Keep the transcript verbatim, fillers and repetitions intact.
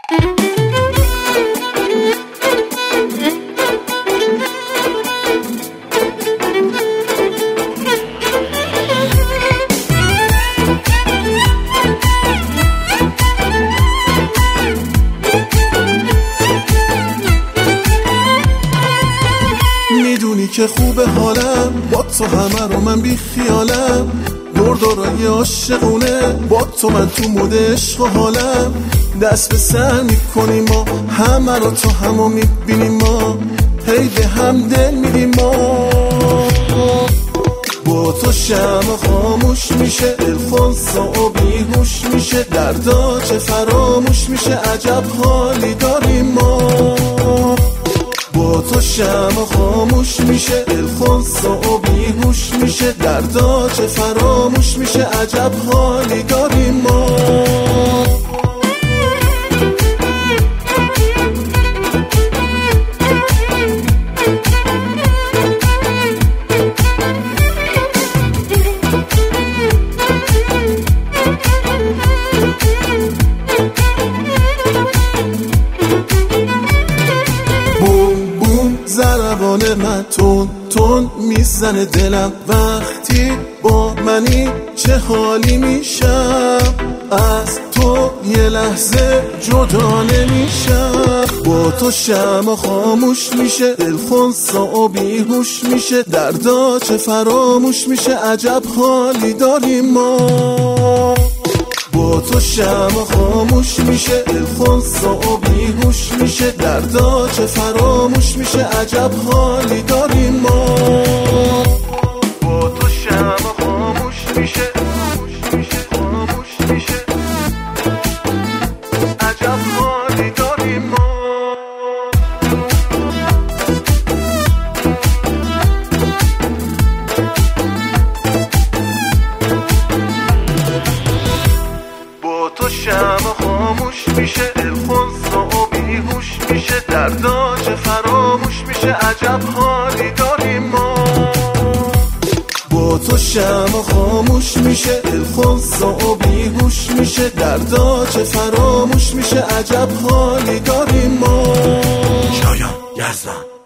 میدونی که خوبه حالم با تو، همه رو من بی خیالم، دور دورای عاشقونه با تو، من تو مود عشق و حالم. دست به سر میکنیم ما همه رو، تو همو میبینیم ما، هی به هم دل میدیم ما. با تو شمع خاموش میشه، دل خونسا و بیهوش میشه، دردا چه فراموش میشه، عجب حالی داریم ما. با تو شمع خاموش میشه، دل خونسا و بیهوش میشه، دردا چه فراموش میشه، عجب حالی داریم ما. ضربان من تون تون میزنه دلم، وقتی با منی چه حالی میشم، از تو یه لحظه جدا نمیشم. با تو شمع خاموش میشه، دل خونسا و بیهوش میشه، دردا چه فراموش میشه، عجب حالی داریم ما. با تو شمع خاموش میشه، دل خونسا و بیهوش میشه، دردا چه فراموش میشه، عجب حالی داریم ما. با تو شمع خاموش میشه، خاموش میشه، عجب حالی داریم ما. تو شمع خاموش میشه، دل خونسا و بیهوش میشه، دردا چه فراموش میشه، عجب حالی داریم ما. با تو شمع خاموش میشه، دل خونسا و بیهوش میشه، دردا چه فراموش میشه، عجب حالی داریم ما. شایان یزدان.